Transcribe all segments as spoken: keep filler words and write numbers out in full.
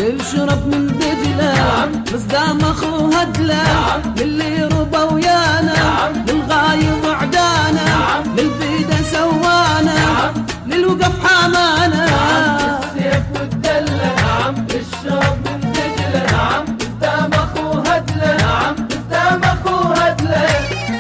للشرب من دجلة مصدام اخو هدلة للي ربى ويانا للغايب وعدانا للبيدة سوانا للوقف حمانا السيف والدلة للشرب من دجلة مصدام اخو هدلة مصدام اخو هدلة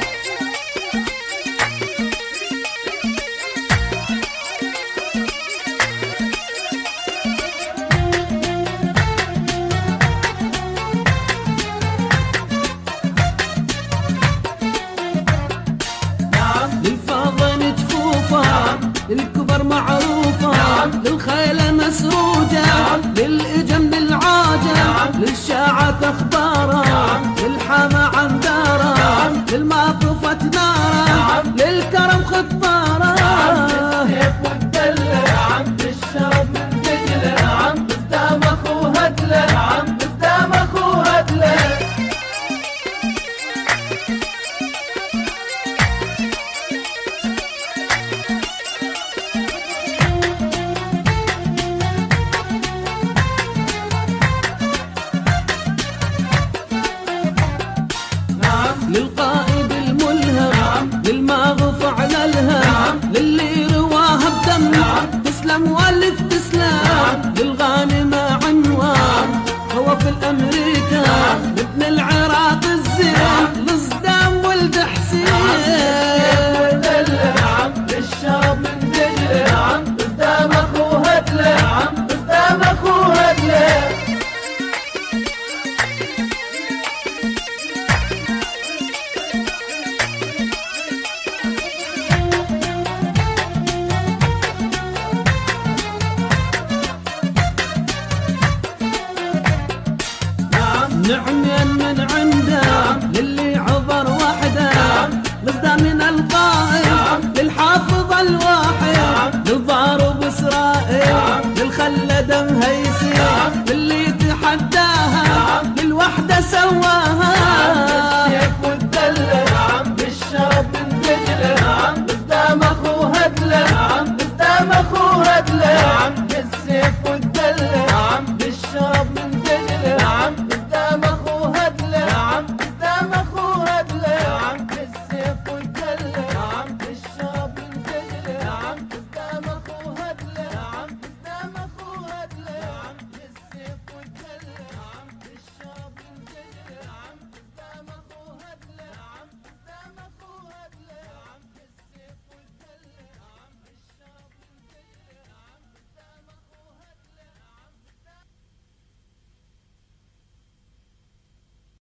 للفاضل جفوفة للكبر معروفة للخيل مسروجة للإجم للعاجة للشاعة أخبارها للحامى عندارة للماطفة نارة للكرم خطارة السيف والدلة للشرب من دجلة مصدام اخو هدلة مصدام اخو هدلة للقائد الملهم للماغف على الهم للي رواها بدم تسلم والف تسلم للغانمة عنوان هو في الأمريكا ابن العراق الزين لصدام ولد حسين للشرب من دجلة مصدام اخو هدلة مصدام اخو هدلة نعمين من عنده للي عبر وحده مصدى من القائد للحافظ الواحد للضارب اسرائيل للخلد مهيسي للي تحداها للوحده سواها السيف والدلة للشرب من دجلة مصدام اخو هدلة مصدام اخو هدلة